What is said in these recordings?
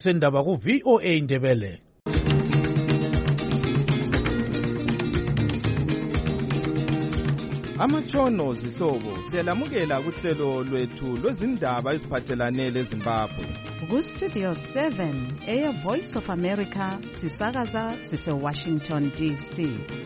sendaba ku VOA Indebele. Amatshono zihlobo siyalamukela kuhlelo lwethu lwezindaba eziphathelane leZimbabwe. Ku-Studio 7 Air Voice of America sisakaza sise-Washington DC.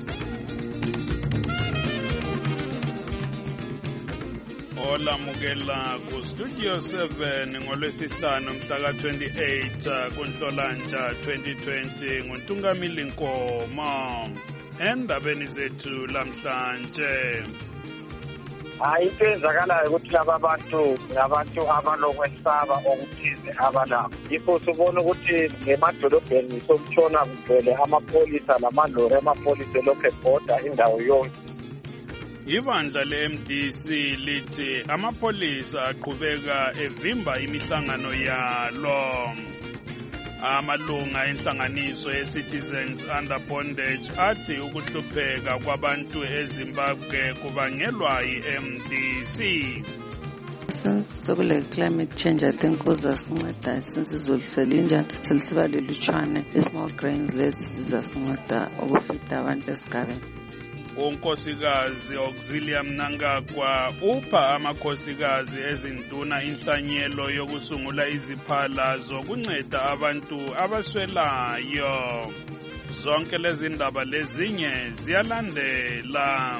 Olamukela ku-Studio 7 ngolwesihlanu mhlaka 28 kuNhlolanja 2020 nguNtungamili Nkomo. Endabeni zethu lamhlanje, into ezakalayo ukuthi laba bantu ngabantu abalokwesaba okuthize abalapho. Yikho sibona ukuthi emadolobheni sokutshona kugcwele amapholisa lamalori amapholisa elokhu ebhoda indawo yonke. Ibandla le-MDC lithi amapholisa aqhubeka evimba imihlangano yalo. Amalunga enhlanganiso ye-Citizens Under Bondage athi ukuhlupheka kwabantu eZimbabwe kubangelwa yi-MDC. Since sekule climate change, I think kuzasinceda since izulu selinjani selisiba lelutshwane i-small grains lezi zizasinceda ukufida abantu esigabeni. Unkosikazi Auxilia Mnangagwa upha amakhosikazi ezinduna inhlanyelo yokusungula iziphala zokunceda abantu abaswelayo. Zonke lezi ndaba lezinye ziyalandela.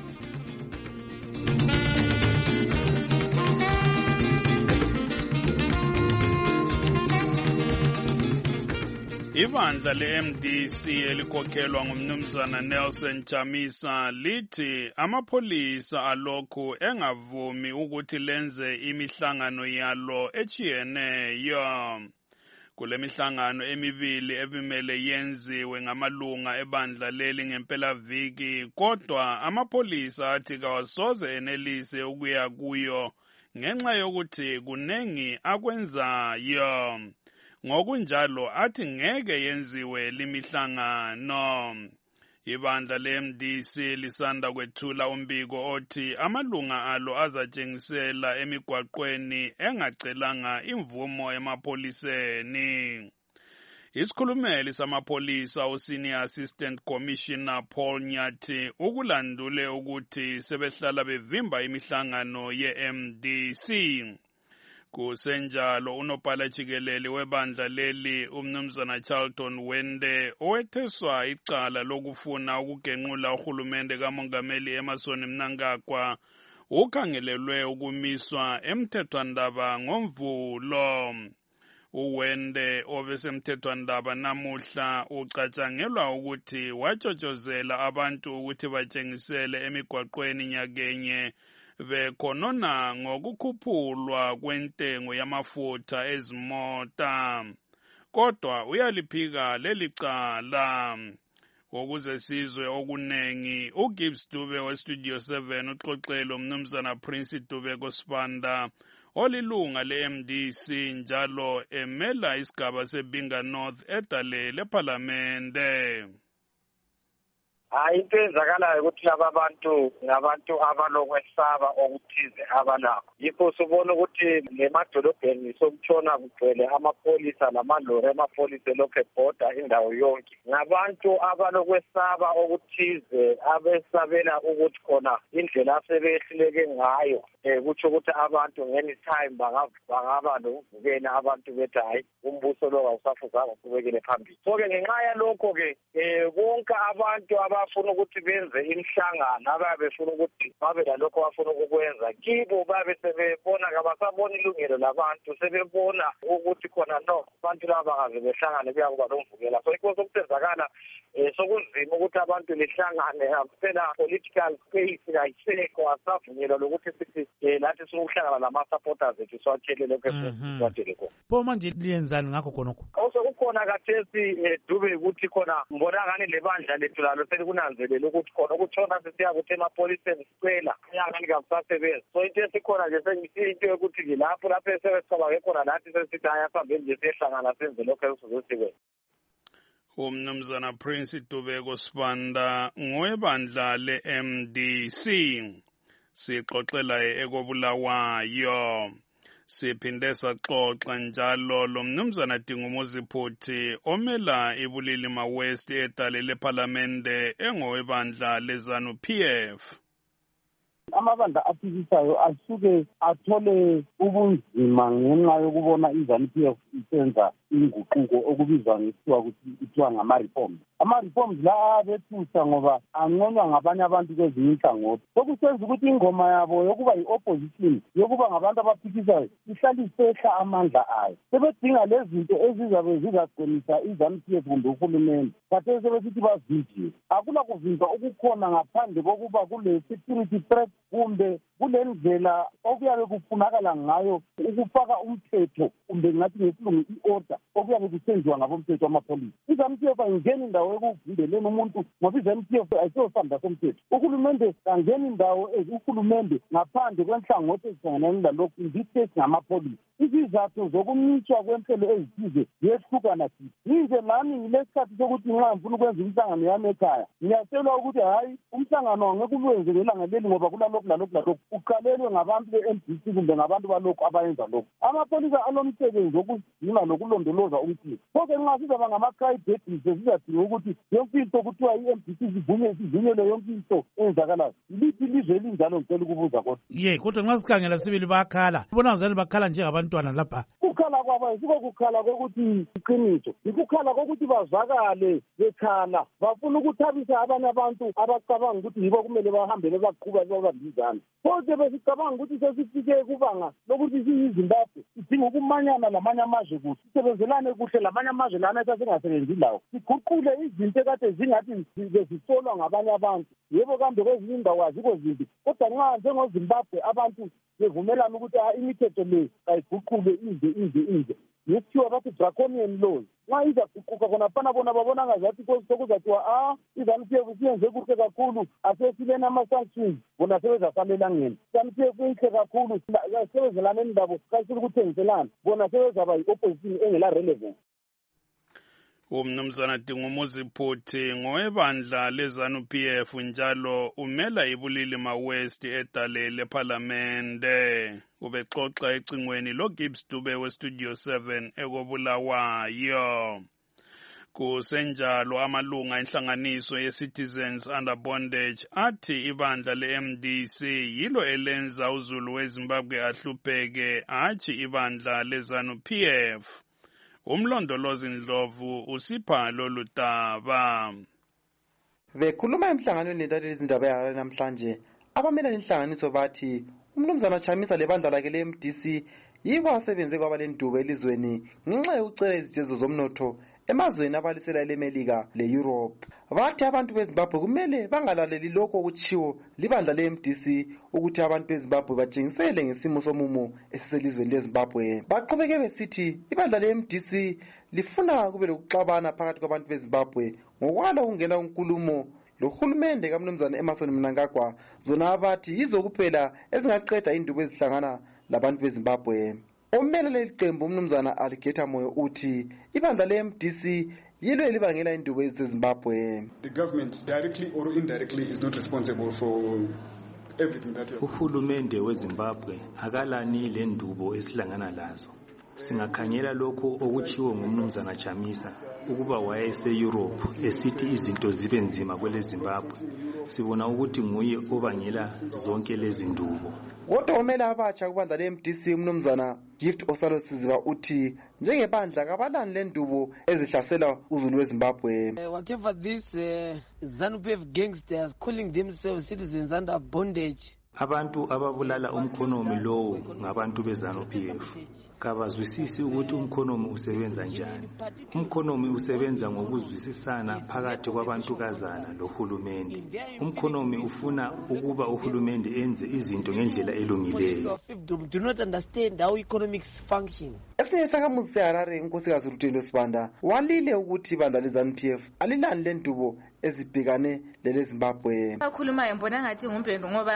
Ibandla le-MDC elikhokhelwa ngumnumzana Nelson Chamisa lithi amapholisa alokhu engavumi ukuthi lenze imihlangano yalo echiyeneyo. Kule mihlangano emibili ebimele yenziwe ngamalunga ebandla leli ngempelaviki, kodwa amapholisa athi kawasoze enelise ukuya kuyo ngenxa yokuthi kunengi akwenzayo. Ngokunjalo athi ngeke yenziwe limihlangano. Ibandla le-MDC lisanda kwethula umbiko othi amalunga alo azatshengisela emigwaqweni engacelanga imvumo emapholiseni. Isikhulumeli samapholisa uSenior Assistant Commissioner Paul Nyathi ukulandule ukuthi sebehlala bevimba imihlangano ye-MDC. Kusenjalo unobhala jikelele webandla leli umnumzana Charlton Wende owetheswa icala lokufuna ukugenqula uhulumende kamongameli Emmerson Mnangagwa ukhangelelwe ukumiswa emthethwandaba ngoMvulo. Uwende obesemthethwandaba namuhla ucatshangelwa ukuthi watshotshozela abantu ukuthi batshengisele emigwaqweni nyakenye bekhonona ngokukhuphulwa kwentengo yamafutha ezimota. Kodwa uyaliphika leli cala. Ukuze sizwe okunengi, uGibbs Dube weStudio 7 uxoxele umnumzana Prince Dube Kosibanda olilunga le-MDC njalo emela isigaba seBinga North edale lePhalamende. Into ezakalayo ukuthi laba bantu ngabantu abalokwesaba okuthize abalapho. Yikho sibona ukuthi emadolobheni sokutshona kugcwele amapholisa lamalori amapholisa elokhu ebhoda indawo yonke. Ngabantu abalokwesaba okuthize abesabela ukuthi khona indlela asebehluleke ngayo kutsho ukuthi abantu anytime bangaba lokuvukela abantu bethi hayi umbuso lo awusafuzanga uqhubekele phambili. So-ke ngenxa yalokho-ke bonke abantu abafuna ukuthi benze imihlangano ababe befuna ukuthi babe lalokho bafuna ukukwenza kibo babe sebebona kabasabona ilungelo labantu sebebona ukuthi khona no abantu laba bakaze behlangane kuyakuba lomvukela. So yikho sokusenzakala sokunzima ukuthi abantu lihlangane phela political space kayisekho asavunyelwa lokuthi sithi lathi sokuhlangana lama-supporters ethu siwatshele lokho esiwatshele khona. Pho manje liyenzani ngakho khonokho? Osokukhona kathesi Dube ukuthi khona mbonakani lebandla lethu lalo selikunanzelela ukuthi khona ukutshona sisiya kuthi emapholiseni sicela nyakani kakusasebenzi. So into esikhona nje sengisiyo yokuthi lapho esebesicabake khona lathi sesithi ayasambeni nje siyehlangana senze lokho esizosikwenza. Umnumzana Prince Dube Kosibanda ngowebandla le-MDC. Sixoxela ekobulawayo. Siphinde saxoxa njalo lo mnumzana Dingumuzi Phuthi omela iBulilima West edale lePhalamende engowebandla leZanu PF. Amabandla aphikisayo asuke athole ubunzima ngenxa yokubona iZanu PF isenza inguquko okubizwa kuthiwa ngama-reforms. Ama-reforms la abethusa ngoba anconywa ngabanye abantu kwezinye inhlangothi. Sokusenza ukuthi ingoma yabo yokuba yi-opposition, yokuba ngabantu abaphikisayo, ihlale isehla amandla ayo. Sebedinga lezi zinto ezizabe zizagcinisa iZanu PF kumbe uhulumende. Khathesi sebesithi bavijiwe. Akula kuvinjwa okukhona ngaphandle kokuba kule-security threat kumbe kule ndlela okuyabe kufunakala ngayo ukufaka umthetho kumbe ngathi ngesilungu i-order okuyabe kusenziwa ngabomthetho wamapholisa. iZanu PF ayingeni indawo ekuvimbeleni umuntu ngoba iZanu PF ayisosandla somthetho. Uhulumende kangeni indawo uhulumende ngaphandle kwenhlangothi ezihlangane lalokhu ndithethe ngamapholisa. Izizathu zokumitshwa kwenhlelo ezithize ziyehlukana thize. Yinje nami ngilesikhathi sokuthi nxa ngifuna ukwenza imihlangano yami ekhaya ngiyacelwa ukuthi hayi umhlangano angeke uwenze ngelanga leli ngoba kulalokhu lalokhu uqalelwe ngabantu be-MDC kumbe ngabantu balokhu abayenza lokhu. Amapholisa alomsebenzi wokugcina lokulondoloza umthetho. Kodwa nxa sizaba ngama-crybabies sizadinga ukuthi yonke into kuthiwa i-MDC sivunyelwe yonke into eyenzakalayo. Liphi ilizwe elinjalo ngicela ukubuza kodwa. Kodwa nxa sikhangela sibili bayakhala. Ubona ngazani bakhala njengabantwana lapha. Ukukhala kwabo ayisiko kukhala kokuthi iqiniso. Ikukhala kokuthi bazwakale bekhala. Bafuna ukuthabisa abanye abantu abacabanga ukuthi yibo kumele bahambe bebaqhuba babambizana. Kodwa besicabanga ukuthi sesifike kubanga lokuthi siyiZimbabwe sidinga ukumanyana lamanye amazwe kuhle. Sisebenzelane kuhle lamanye amazwe lana esasingasebenzi lawo. Siguqule izinto ekade zingathi zisolwa ngabanye abantu. Yebo kambe kwezinye indawo azikho zimbi. Kodwa nxa njengoZimbabwe abantu bevumelana ukuthi imithetho le ayiguqule ize. Yethiwa bathi draconian laws. Nxa izaguquka khona fana bona babona ngazathi sokuzathiwa iZanu PF siyenze kuhle kakhulu asesilena ama-sanctions bona sebezasalela ngeni. iZanu PF inhle kakhulu sebezelane ndabo kasile ukuthengiselana bona sebezaba yi-opposition engela relevance. Umnumzana Dingumuzi Phuthi ngowebandla leZanu PF njalo umela iBulilima West edale lePhalamende. Ubexoxa ecingweni loGibbs Dube weStudio 7 ekobulawayo. Kusenjalo amalunga enhlanganiso yeCitizens Under Bondage athi ibandla leMDC yilo elenza uZulu weZimbabwe ahlupheke hatshi ibandla leZanu PF. Umlondolozi Ndlovu usipha lolu daba. Bekhuluma emhlanganweni entathelwe izindaba yayo namhlanje, abamela inhlanganiso bathi umnumzana Chamisa lebandla lakhe leMDC yibo asebenze kwabalendubo elizweni ngenxa yokucela izijezo zomnotho emazweni abalisela elemelika le-Europe. Bathi abantu beZimbabwe kumele bangalaleli lokho okutshiwo libandla leMDC ukuthi abantu beZimbabwe batshengisele ngesimo somumo esiselizweni leZimbabwe. Baqhubeke besithi ibandla leMDC lifuna kube lokuxabana phakathi kwabantu beZimbabwe ngokwala ukungena unkulumo lohulumende kaMnumzana Emmerson Mnangagwa zona abathi yizo kuphela ezingaqeda indubo ezihlangana labantu beZimbabwe. Omela leli qembu umnumzana Alligator Moyo uthi ibandla leMDC yilo elibangela indubo ezimbabwe. The government directly or indirectly is not responsible for everything that uhulumende weZimbabwe akalani le ndubo esihlangana lazo. Singakhangela lokho okuchiwo ngumnumzana Chamisa ukuba wayese-Europe esithi izinto zibe nzima kwele Zimbabwe. Sibona ukuthi nguye obangela zonke lezi ndubo. Kodwa omela abatsha kubandla leMDC umnumzana Gift Osalo Siziba uthi njengebandla kabalani le ndubo ezihlasela uZulu weZimbabwe. Whatever these ZANU PF gangsters calling themselves citizens under bondage. Abantu ababulala umkhonomi lowo ngabantu beZANU PF. Kabazwisisi ukuthi umkhonomi usebenza njani. Umkhonomi usebenza ngokuzwisisana phakathi kwabantukazana lohulumende. Umkhonomi ufuna ukuba uhulumende enze izinto ngendlela elungileyo. Do not understand how economics function. Esinye sakamuzi seHarare unkosikazi Rutendo Sibanda walile ukuthi ibandla leZANU PF alilani le ndubo ezibhekane leleZimbabwe. Bakhuluma ngibona ngathi ngumpendo ngoba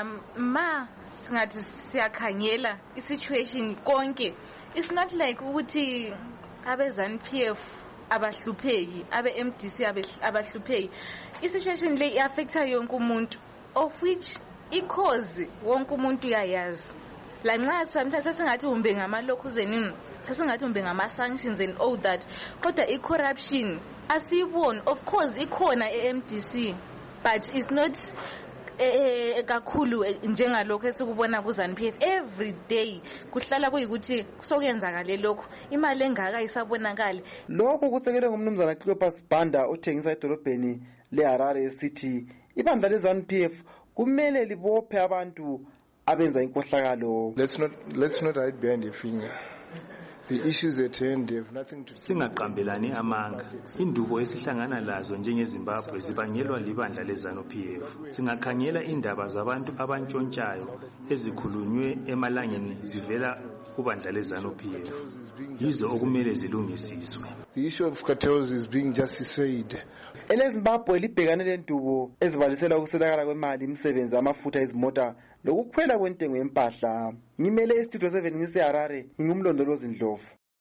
singathi siyakhangela isituation konke. It's not like ukuthi abeZANU PF abahlupheki, abeMDC abahlupheki. Isituation le iaffecta yonke umuntu, of which icause wonke umuntu uyayazi. lanxa sometimes sasingathi umbe ngama-lokhuzeni sasingathi umbe ngama-sanctions and all that kodwa i-corruption asiyiboni. Of course ikhona e-MDC but it's not kakhulu njengalokho esikubona ku-ZANU-PF. Every day kuhlala kuyikuthi sokuyenzakale lokho, imali engaka isabonakali. Lokhu kusekelwe ngumnumzana Cleopas Banda othengisa edolobheni leHarare esithi ibandla le-ZANU-PF kumele libophe abantu abenza inkohlakalo. Let's not hide behind a finger. The issues at hand have nothing to do. Singaqambelani amanga. Indubo esihlangana lazo njengeZimbabwe zibangelwa libandla le-ZANU-PF. Singakhangela indaba zabantu abantshontshayo ezikhulunywe emalangeni zivela kubandla le-ZANU-PF. Yizo okumele zilungisiswe. The issue of cartels is being justified. EleZimbabwe libhekane lendubo ezibalisela ukuswelakala kwemali, imisebenzi, amafutha ezimota lokukhwela kwentengo yempahla. Ngimele iStudio 7 ngiseHarare, ngingumlondolozi Ndlovu.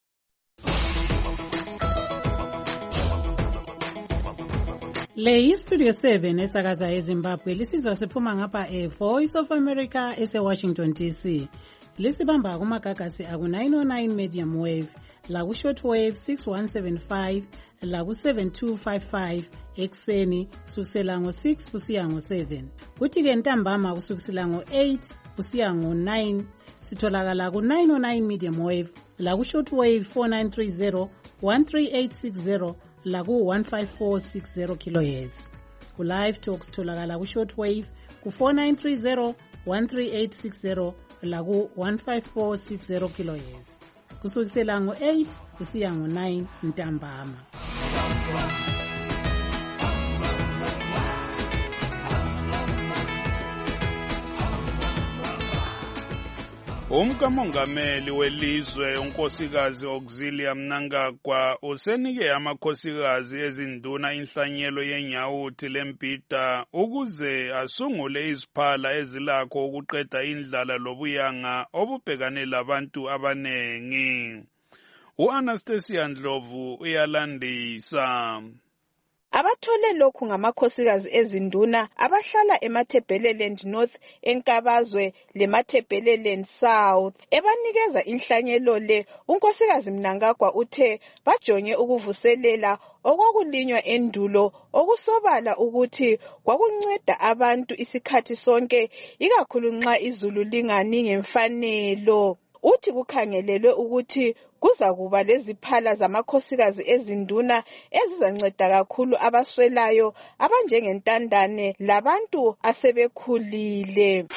Le iStudio 7 esakaza eZimbabwe lisizwa siphuma ngapha Voice of America eseWashington DC. Lisibamba kumagagasi aku 909 medium wave, la ku shortwave 6175, la ku 7255 ekseni kusukela ngo6 kusiya ngo7. Kuthi ke ntambama kusukela ngo8 kusiya ngo9 sitholakala ku 909 medium wave, la ku shortwave 4930 13860, la ku 15460 kHz. Ku live talk sitholakala ku shortwave ku 4930 13860, la ku 15460 kHz. Kusukela ngo8 kusiya ngo9 ntambama. Umkamongameli welizwe unkosikazi Auxilia Mnangagwa usenike amakhosikazi ezinduna inhlanyelo yenyawuthi lempida ukuze asungule iziphala ezilakho ukuqeda indlala lobuyanga obubhekane labantu abanengi. U-Anastasia Ndlovu uyalandisa. Abathole lokhu ngamakhosikazi ezinduna abahlala eMatabeleland North, eNkabazwe leMatabeleland South. Ebanikeza inhlanyelo le, unkosikazi Mnangagwa uthe bajonge ukuvuselela okwakulinywa endulo okusobala ukuthi kwakunceda abantu isikhathi sonke, ikakhulu nxa izulu lingani ngemfanelo. Uthi kukhangelelwe ukuthi kuzakuba leziphala zamakhosikazi ezinduna ezizanceda kakhulu abaswelayo abanjengentandane labantu asebekhulile.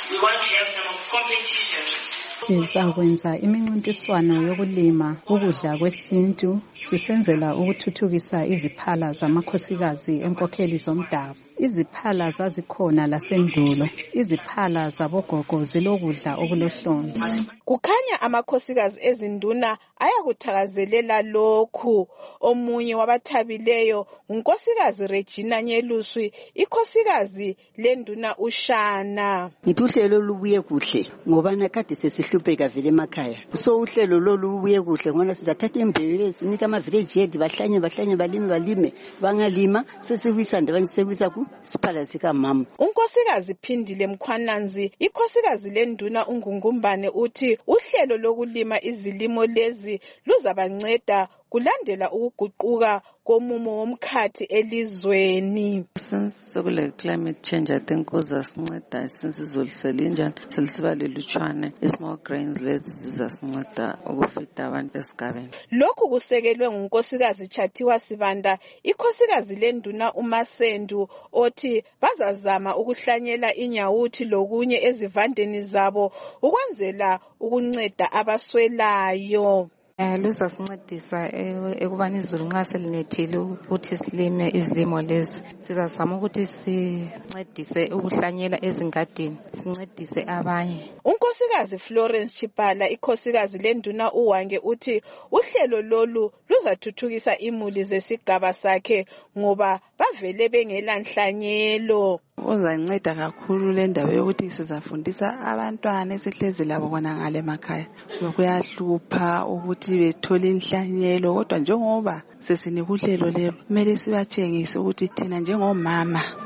Sizakwenza imincintiswano yokulima ukudla kwesintu sisenzela ukuthuthukisa iziphala zamakhosikazi enkokheli zomdabu. Iziphala zazikhona lasendulo, iziphala zabogogo zilokudla okulohlonzi. Kukhanya amakhosikazi ezinduna ayakuthakazelela lokhu. Omunye wabathabileyo unkosikazi Regina Nyeluswi, ikhosikazi lenduna uShana. Ngithuhlelo lubuye kuhle ngoba nakade sesihlupheka vele emakhaya. So uhlelo lolubuye kuhle ngona sizathatha imbewu sinika ama-village head bahlanye balime bangalima sesiwisa ndabani sekuwisa ku siphala sika mama. Unkosikazi Phindile Mkhwananzi, ikhosikazi lenduna uNgungumbane uthi uhlelo lokulima izilimo lezi luzabanceda kulandela ukuguquka komumo womkhathi elizweni. Since sokule climate change, I think kuzasinceda since izolisela injani selisiba lelutshwane small grains lezi zizasinceda ukufita abantu esigabeni. Lokhu kusekelwe ngunkosikazi Chathiwa Sibanda, ikhosikazi lenduna uMasendu othi bazazama ukuhlanyela inyawuthi lokunye ezivandeni zabo ukwenzela ukunceda abaswelayo. Lizasincedisa ekubani izulu nxa selinethile ukuthi silime izilimo lezi. Sizazama ukuthi sincedise ukuhlanyela ezingadini, sincedise abanye. Unkosikazi Florence Chipala, ikhosikazi lenduna uWange uthi uhlelo lolu luzathuthukisa imuli zesigaba sakhe ngoba bavele bengela nhlanyelo. Uzanceda kakhulu le ndaba yokuthi sizafundisa abantwana esihlezi labo bona ngale emakhaya. Kuyahlupha ukuthi bethole inhlanyelo, kodwa njengoba sesinika uhlelo lelo kumele sibatshengise ukuthi thina njengomama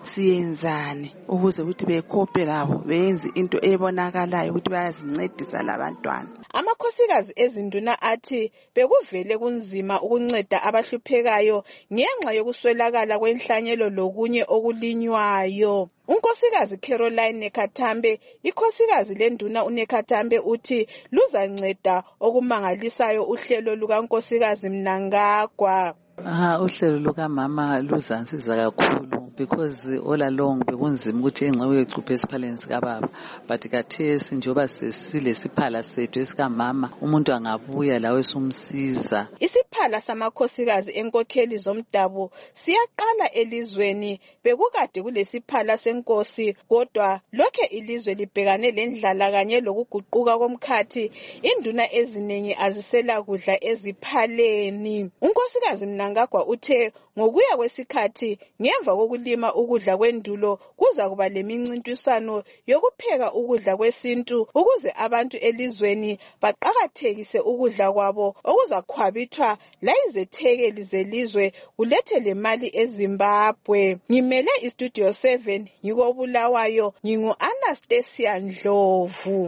siyenzani ukuze ukuthi bekhophe labo beyenze into ebonakalayo ukuthi bayazincedisa labantwana. Amakhosikazi ezinduna athi bekuvele kunzima ukunceda abahluphekayo ngenxa yokuswelakala kwenhlanyelo lokunye okulinywayo. Unkosikazi Caroline Nekathambe, ikhosikazi lenduna uNekathambe uthi luzanceda okumangalisayo uhlelo lukankosikazi Mnangagwa. Uhlelo lukamama luzansiza kakhulu because all along bekunzima ukuthi ingxewe icuphe esiphaleni sikababa, but kathesi njengoba silesiphala sethu esikamama umuntu angabuya lawe sumsiza. Isiphala samakhosikazi enkokheli zomdabu siyaqala elizweni. Bekukade kulesiphala senkosi, kodwa lokho ilizwe libhekane lendlala kanye lokuguquka komkhathi, induna eziningi azisela kudla eziphaleni. Unkosikazi Mnangagwa uthe ngokuya kwesikhathi ngemva kokulima ukudla kwendulo kuza kuba lemincintiswano yokupheka ukudla kwesintu ukuze abantu elizweni baqakathekise ukudla kwabo okuzakhwabithwa la izethekeli zelizwe kulethe le mali eZimbabwe. Ngimele iStudio 7 ngikobulawayo, ngingu Anastasia Ndlovu.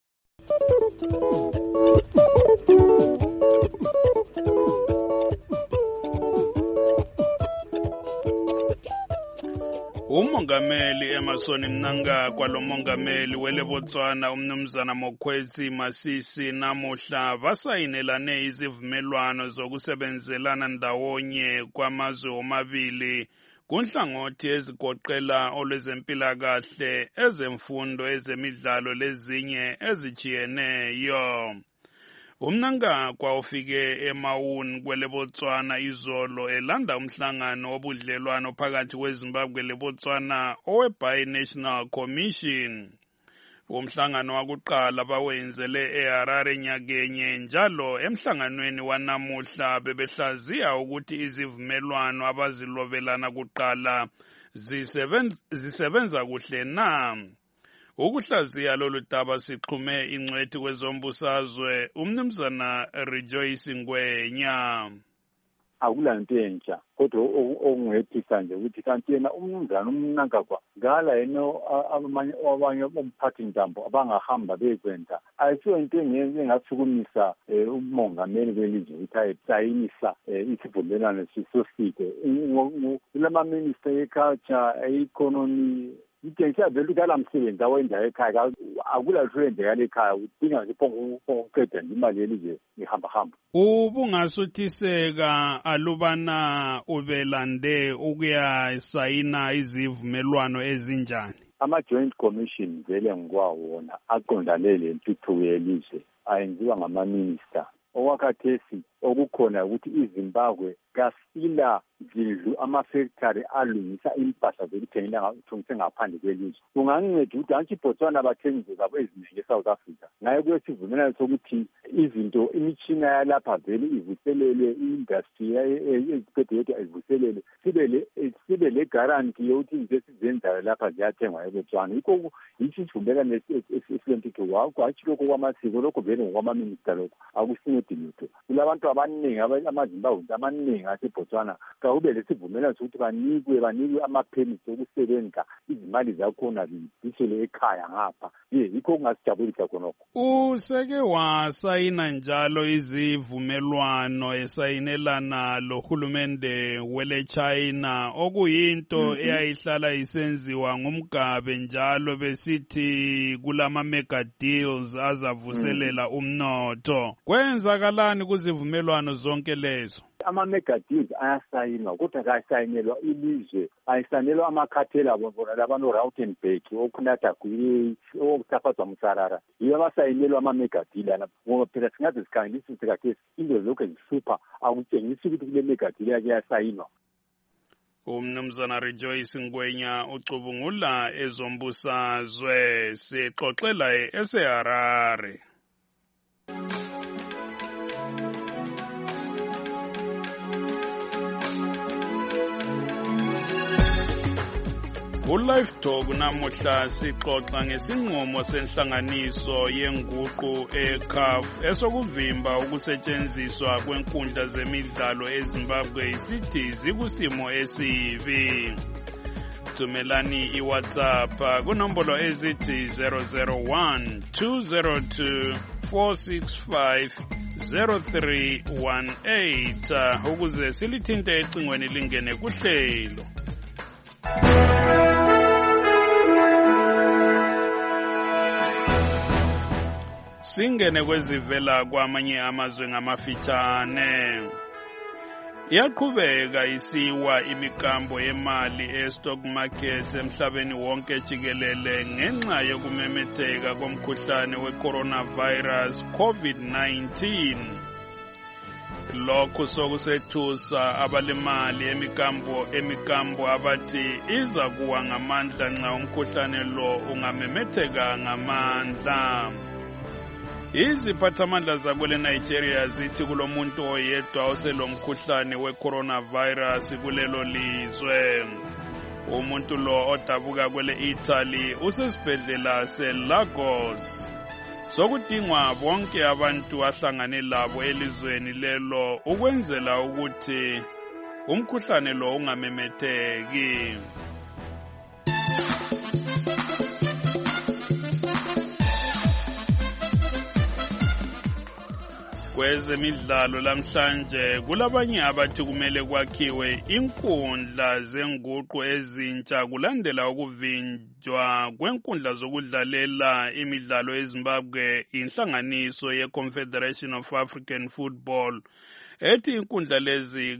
Umongameli Emmerson Mnangagwa lomongameli weLebotswana umnumzana Mokwetsi Masisi namuhla basayinelane izivumelwano zokusebenzelana ndawonye kwamazwe omabili kunhlangothi ezigoqela olwezempilakahle, ezemfundo, ezemidlalo lezinye ezijiyeneyo. Umnangagwa ufike eMaun kweleBotswana izolo elanda umhlangano wobudlelwano phakathi kweZimbabwe leBotswana owe-Bi-National Commission. Umhlangano wakuqala bawenzele eHarare nyakenye, njalo emhlanganweni wanamuhla bebehlaziya ukuthi izivumelwano abazilobelana kuqala zisebenza kuhle na. Ukuhlaziya lolu daba sixhume ingcwethi kwezombusazwe umnumzana Rejoice Ngwenya. Akulanto entsha kodwa okungethisa nje ukuthi kanti yena umnumzana uMnangagwa ngala yena abanye bomphathintambo abangahamba bekwenza ayisiyo into engasukumisa umongameli welizwe ukuthi ayisayinisa isivumelwano sisoside kulama-minister e-culture, e-economy. Itshengisa vele ukuthi alamsebenzi awenza ekhaya akulalutho olwenzekala ekhaya udinga nje ukuqeda nje imali yelizwe ihamba. Ubungasuthiseka alubana ubelande ukuyasayina izivumelwano ezinjani? Ama-joint commission vele ngikwawona aqondane lentuthuko yelizwe ayenziwa ngama-minister. Okwakhathesi okukhona ukuthi iZimbabwe kasila zindlu amafactory alungisa impahla zokuthengisa ngaphandle kwelizwe. Kunganceda ukuthi antshi iBotswana abathengisi zabo eziningi eSouth Africa ngaye kuyesivumelwano sokuthi izinto imitshina yalapha vele ivuselelwe, i-industry eziphethe yodwa ivuselelwe, sibe le guarantee yokuthi izinto esizenzayo lapha ziyathengwa eBotswana. Yikho isivumelwano esilentuthuko hatshi lokho kwamasiko, lokho vele ngokwamaminister lokho akusincedi lutho. Kulabantu abaningi amaZimbabwe amaningi aseBotswana kawube lesivumelwano sokuthi banikwe ama-permits okusebenza, izimali zakhona zibuyisele ekhaya ngapha. Yikho kungasijabulisa khonokho. Useke wasayina njalo izivumelwano esayinelana lohulumende wele-China okuyinto eyayihlala isenziwa ngumgabe njalo besithi kulama-mega deals azavuselela umnotho. Kwenzakalani kuzivumelwano zonke lezo? Ama-mega deals ayasayinwa kodwa kayisayinelwa ilizwe, ayisayinelwa amakhathela bona labano Rautenburg, okunatha kuyi, okuthaphazwa Musarara. Yiyo abasayinelwa ama-mega deal ana. Ngoba phela singaze sikhangelisa ukuthi kathesi into lokho zihlupha akutshengisi ukuthi kule mega deal yake yasayinwa. Umnumzana Rejoice Ngwenya ucubungula ezombusazwe, sixoxela eseHarare. Live Talk namuhla sixoxa ngesinqumo senhlanganiso yenguqu eCAF esokuvimba ukusetshenziswa kwenkundla zemidlalo eZimbabwe isithi zikusimo esibi. thumelani iWhatsApp kunombolo ezithi 001-202-465-0318 ukuze silithinte ecingweni lingene kuhlelo. Singene kwezivela kwamanye amazwe ngamafitshane. Iyaqhubeka isiwa imikambo yemali e-stock markets emhlabeni wonke jikelele ngenxa yokumemetheka komkhuhlane we-coronavirus COVID-19. Lokhu sokusethusa abalimali emikambo abathi iza kuwa ngamandla nxa umkhuhlane lo ungamemetheka ngamandla. Iziphathamandla zakwele Nigeria zithi kulomuntu oyedwa oselomkhuhlane we-coronavirus kulelo lizwe. Umuntu lo odabuka kwele Italy usesibhedlela se-Lagos. Sokudingwa bonke abantu ahlangane labo elizweni lelo ukwenzela ukuthi umkhuhlane lo ungamemetheki. Kwezemidlalo lamhlanje kulabanye abathi kumele kwakhiwe inkundla zenguqu ezintsha kulandela ukuvinjwa kwenkundla zokudlalela imidlalo eZimbabwe inhlanganiso ye-Confederation of African Football ethi inkundla lezi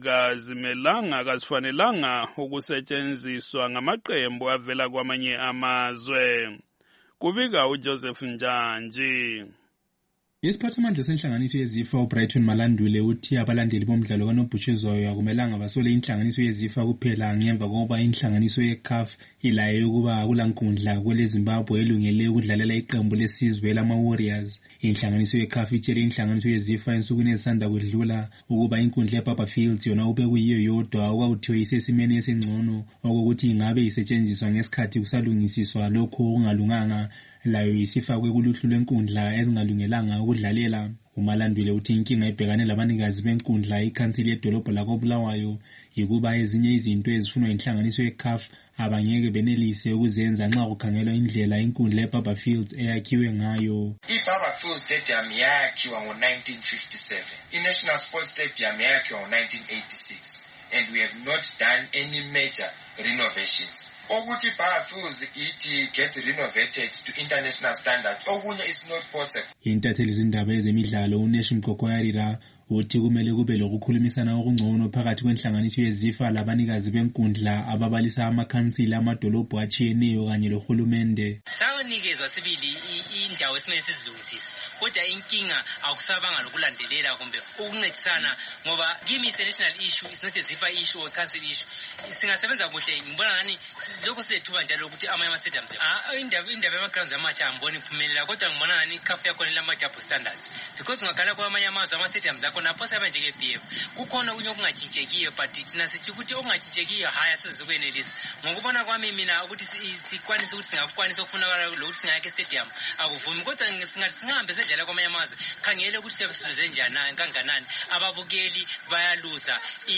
kazifanelanga ukusetshenziswa ngamaqembu avela kwamanye amazwe. Kubika uJoseph Njanji. Isiphathamandla senhlanganiso yeZIFA uBrighton Malandule uthi abalandeli bomdlalo kaNobhutshuzwayo akumelanga basole inhlanganiso yeZIFA kuphela ngemva kokuba inhlanganiso yeCAF ilaye ukuba akulankundla kwele Zimbabwe elungele ukudlalela iqembu lesizwe lama-Warriors. Inhlanganiso yeCAF itshele inhlanganiso yeZIFA ensukwini ezisanda kudlula ukuba inkundla eBarberfield yona ube kuyiyo yodwa okwakuthiwa isesimeni esingcono okokuthi ingabe isetshenziswa ngesikhathi kusalungisiswa lokho okungalunganga layo isifakwe kuluhlu lwenkundla ezingalungelanga ukudlalela. uMalandule uthi inkinga ebhekane labanikazi benkundla ikhansili yedolobho lakoBulawayo yikuba ezinye izinto ezifunwa inhlanganiso yeCAF abangeke benelise ukuzenza nxa kukhangelwa indlela inkundla eBarberfield eyakhiwe ngayo. iBarberfield Stadium yakhiwa ngo-1957, iNational Sports Stadium yakhiwa ngo-1986, and we have not done any major renovations. Okuthi Barberfield ithi get renovated to international standards okunye is not possible. Intatheli zindaba ezemidlalo uNeshi Mkokoyarira uthi kumele kube lokukhulumisana okungcono phakathi kwenhlanganiso yeZIFA labanikazi benkundla ababalisa amakhansili amadolobho atshiyeneyo kanye lohulumende. Sawunikezwa sibili indawo esimele sizilungisise, kodwa inkinga akusabanga lokulandelela kumbe ukuncedisana, ngoba kimi international issue is not a ZIFA issue or council issue. Singasebenza kuhle, ngibona ngani lokho silethuba njalo ukuthi amanye ama-stadiums indaba yama-grounds amatsha angiboni kuphumelela, kodwa ngibona ngani iCAF yakhona lama-double standards, because ngakhala kwamanye amazwe ama-stadiums akho napho sebenza njenge-BF kukhona okunye okungatshintshekiyo, but thina sithi ukuthi okungatshintshekiyo hhayi asizokwenelisa. Ngokubona kwami mina ukuthi sikwanise ukuthi singakwanisa ukufunakala lokuthi singayakhe stadium akuvumi, kodwa singathi singahambe sedlala kwamanye amazwe khangele ukuthi siluze njani kanganani. Ababukeli bayaluza,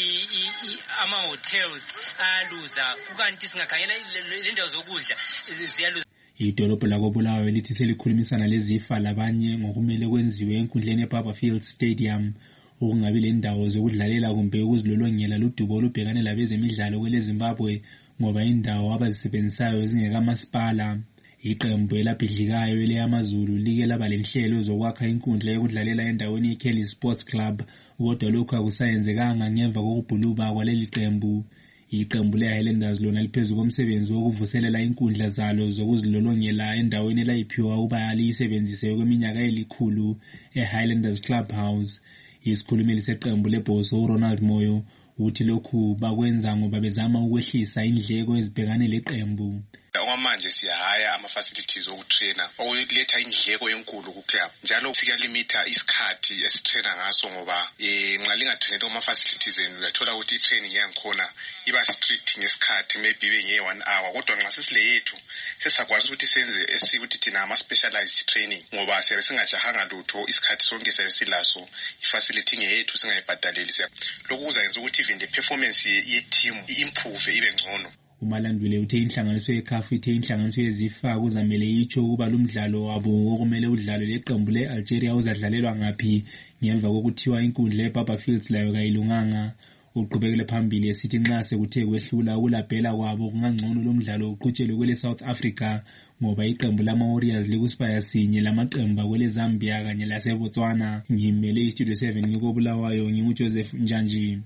ama-hotels ayaluza, kukanti singakhangela le ndawo zokudla ziyaluza. Idolobho lakoBulawayo lithi selikhulumisana leZIFA labanye ngokumele kwenziwe enkundleni eBarberfield Stadium ukungabi lendawo zokudlalela kumbe ukuzilolongela ludubo olubhekane labezemidlalo kwele Zimbabwe ngoba indawo abazisebenzisayo ezingekamasipala. Iqembu elabhidlikayo eleyamazulu like laba lenhlelo zokwakha inkundla yokudlalela endaweni yeKelly Sports Club, kodwa lokhu akusayenzekanga ngemva kokubhuluba kwaleli qembu. Iqembu leHighlanders lona liphezu komsebenzi wokuvuselela inkundla zalo zokuzilolongela endaweni elayiphiwa ukuba liyisebenzise kweminyaka elikhulu eHighlanders Clubhouse. Isikhulumeli seqembu leBhoso uRonald Moyo uthi lokhu bakwenza ngoba bezama ukwehlisa indleko ezibhekane leqembu. Okwamanje siyahaya ama-facilities okutrainer okuletha indleko enkulu kuclub, njalo siyalimita isikhathi esitrainer ngaso ngoba nxa lingatrained ama-facilities enu uyathola ukuthi i-training yangikhona iba strict ngesikhathi, maybe ibe nge-1 hour, kodwa nxa sesile yethu sesakwazi ukuthi senze esikuthi thina ama-specialized training ngoba siyabe singajahanga lutho isikhathi sonke siyabe silaso, i-facility ngeyethu singayibhadaleli. Lokhu kuzayenza ukuthi even the performance ye-team i-improve ibe ngcono. uMalandule uthe inhlanganiso yeCAF ithe inhlanganiso yezifa kuzamele itsho ukuba lumdlalo wabo okumele udlalwe leqembu le-Algeria uzadlalelwa ngaphi ngemva kokuthiwa inkundla eBaba Fields layo kayilunganga. Uqhubekele phambili esithi nxa sekuthe kwehlula ukulabhela kwabo kungangcono lomdlalo uqhutshelwe kwele South Africa ngoba iqembu lama-Warriors likusibaya sinye lamaqembu kwele Zambia kanye laseBotswana. Ngimele iStudio 7 ngikobulawayo nginguJoseph Njanji.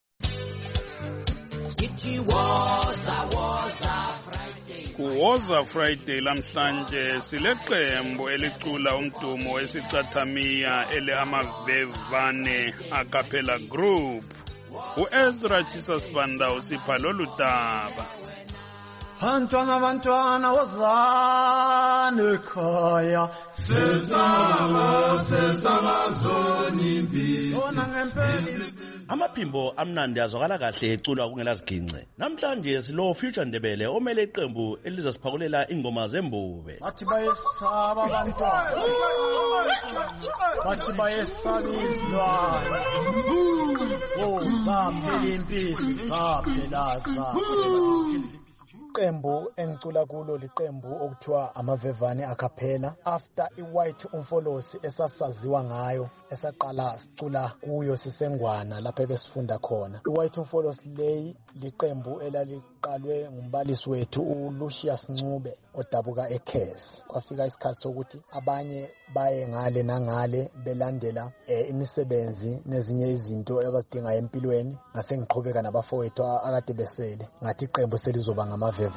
Kuwoza Friday lamhlanje sileqembu elicula umdumo wesicathamiya ele Amavevane Acapella Group. uEzra Chisasibanda usipha lolu daba. Bantwana wozani ekhaya sesaba zoni mbisi. Amaphimbo amnandi azwakala kahle eculwa kungela zigince. Namhlanje silo Future Ndebele omele iqembu elizasiphakulela ingoma zembube. Bathi bayesaba abantwana. Bathi bayesaba izilwane. Oh, zaphela impisi, zaphela. Iqembu engicula kulo liqembu okuthiwa Amavevane Acapella after iWhite Umfolosi esasaziwa ngayo esaqala sicula kuyo sisengwana lapha besifunda khona. iWhite Umfolosi leyi liqembu elaliqalwe ngumbalisi wethu uLucius Ncube odabuka eKhez. Kwafika isikhathi sokuthi abanye baye ngale nangale belandela imisebenzi nezinye izinto abazidinga empilweni. Ngase ngiqhubeka nabafowethu akade besele ngathi iqembu selizoba ngamavevane.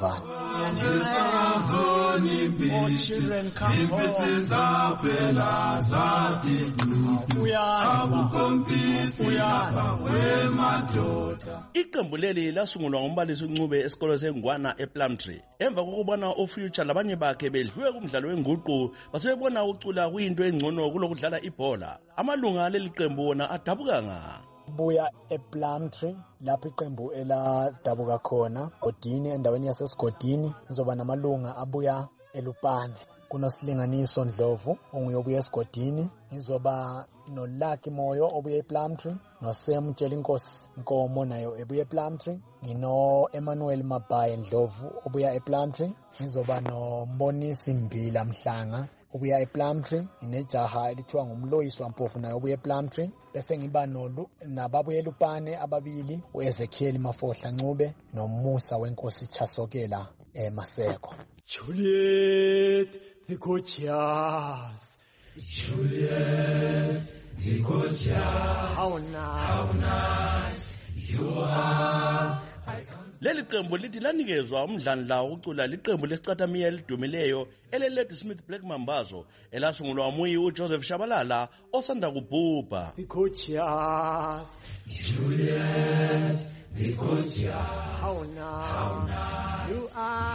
Iqembu leli lasungulwa ngumbalisi uNcube esikolo sengwana ePlumtree. Emva kokubona uFuture labanye bakhe bedliwe kumdlalo wenguqu basebebona ucula kuyinto engcono kulokudlala ibhola. Amalunga leli qembu wona adabuka nga buya ePlumtree lapho iqembu eladabuka khona Godini endaweni yaseSigodini. Ngizoba namalunga abuya eLupane kunosilinganiso Ndlovu onguye obuya eSigodini. Ngizoba noLucky Moyo obuya ePlumtree, noSam Tjelinkosi Nkomo nayo ebuya ePlumtree, ngino Emmanuel Mabaye Ndlovu obuya ePlumtree. Ngizoba noMbonisi Mbila Mhlanga obuya ePlumtree, inejaha elithiwa ngumloyisi waMpofu nayo obuya ePlumtree. Bese ngiba nababuya eLupane ababili uEzekiel Mafohla Ncube noMusa Wenkosi Chasokela Maseko. Juliet the gorgeous, Juliet the gorgeous, how nice you are. Leli qembu lithi lanikezwa umdlandla ucula liqembu lesicathamiya elidumileyo eleLady Smith Black Mambazo elasungulwa umuyi uJoseph Shabalala osanda kubhubha. The gorgeous, Juliet the gorgeous, how nice you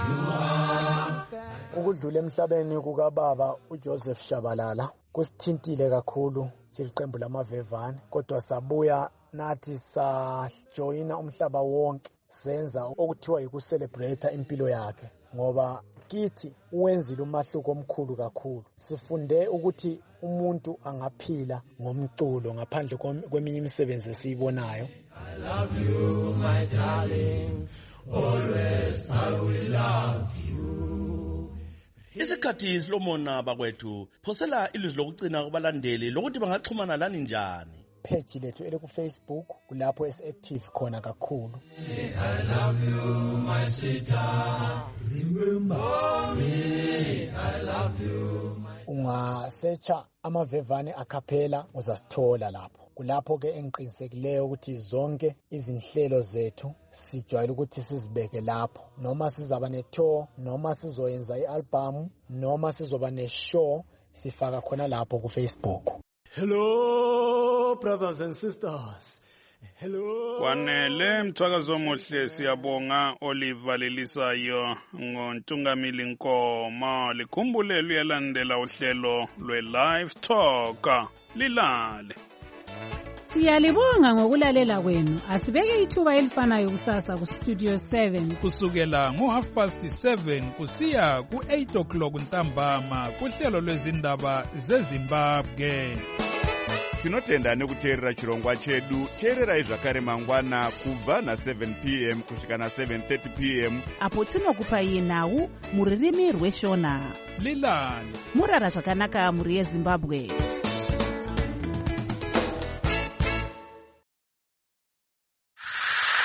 are. Ukudlula emhlabeni kukababa uJoseph Shabalala kusithintile kakhulu siliqembu lamavevane, kodwa sabuya nathi sajoyina umhlaba wonke senza okuthiwa yiku-celebrate impilo yakhe, ngoba kithi uwenzile umahluko omkhulu kakhulu. Sifunde ukuthi umuntu angaphila ngomculo ngaphandle kweminye imisebenzi esiyibonayo. I love you my darling, always I will love you. Isikhathi silomona bakwethu, phosela ilizwi lokucina kubalandeli lokuthi bangaxhumana lani njani. Page lethu elikuFacebook kulapho esi-active khona kakhulu. I love you my sweetheart, remember me, I love you. Ungasearcha Amavevane Acapella uzasithola lapho. Kulapho ke engiqinisekileyo ukuthi zonke izinhlelo zethu sijwayele ukuthi sizibeke lapho, noma sizaba ne-tour, noma sizoyenza i-album, noma sizoba ne-show, sifaka khona lapho kuFacebook. Hello brothers and sisters. Hello. Kwanele mthwakazo omuhle siyabonga Oliver Lelisayo ngontungamili Nkomo likhumbule luyalandela uhlelo lwe-Live Talk lilale. Siyalibonga ngokulalela kwenu. Asibeke ithuba elifanayo kusasa kuStudio 7 kusukela ngo7:30 kusiya ku8 o'clock ntambama kuhlelo lwezindaba zeZimbabwe. tinotenda nekuteerera chirongwa chedu. teererai zvakare mangwana kubva na7 p.m. kusvika na7:30 p.m. apo tinokupai nhau muririmi rweshona. lilani murara zvakanaka mhuri yezimbabwe.